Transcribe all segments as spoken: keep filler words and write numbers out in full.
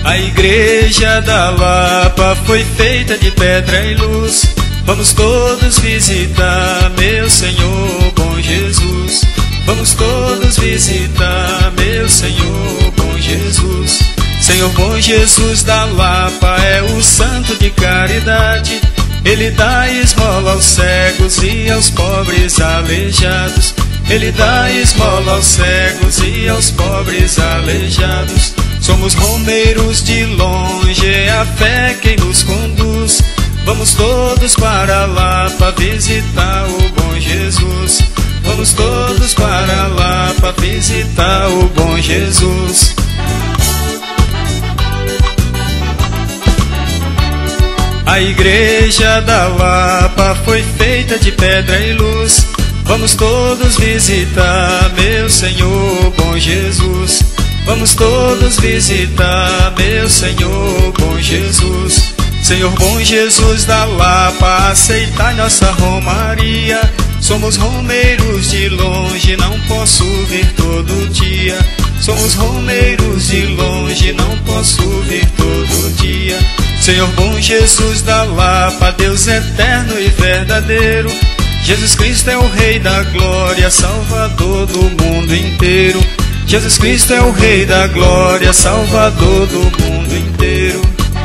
A igreja da Lapa foi feita de pedra e luz. Vamos todos visitar, meu Senhor, bom Jesus. Vamos todos visitar, meu Senhor, bom Jesus. Senhor bom Jesus da Lapa é o santo de caridade. Ele dá esmola aos cegos e aos pobres aleijados. Ele dá esmola aos cegos e aos pobres aleijados. Somos romeiros de longe, é a fé quem nos conduz. Vamos todos para lá para visitar o bom Jesus. Vamos todos para lá para visitar o bom Jesus. A igreja da Lapa foi feita de pedra e luz. Vamos todos visitar, meu Senhor, bom Jesus. Vamos todos visitar, meu Senhor, bom Jesus. Senhor bom Jesus da Lapa, aceitai nossa romaria. Somos romeiros de longe, não posso vir todo dia. Somos romeiros de longe, não posso vir todo dia. Senhor bom Jesus da Lapa, Deus eterno e verdadeiro. Jesus Cristo é o Rei da glória, Salvador do mundo inteiro. Jesus Cristo é o Rei da glória, Salvador do mundo inteiro.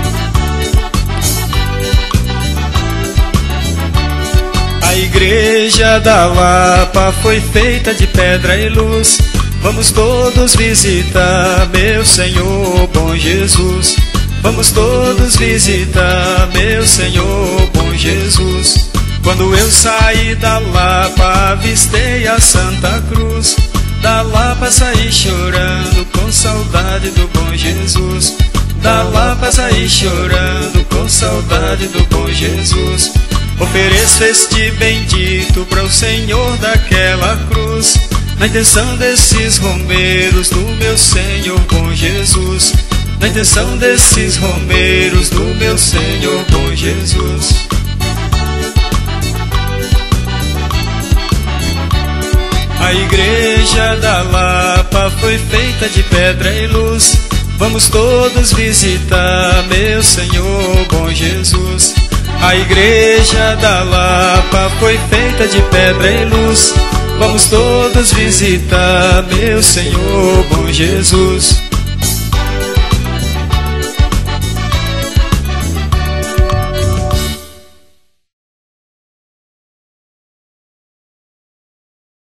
A igreja da Lapa foi feita de pedra e luz. Vamos todos visitar, meu Senhor, bom Jesus. Vamos todos visitar, meu Senhor, bom Jesus. Quando eu saí da Lapa, avistei a Santa Cruz. Da Lapa saí chorando, com saudade do bom Jesus. Da Lapa saí chorando, com saudade do bom Jesus. Ofereço este bendito para o Senhor daquela cruz, na intenção desses romeiros do meu Senhor bom Jesus. Na intenção desses romeiros do meu Senhor bom Jesus. A igreja da Lapa foi feita de pedra e luz. Vamos todos visitar, meu Senhor, bom Jesus. A igreja da Lapa foi feita de pedra e luz. Vamos todos visitar, meu Senhor, bom Jesus.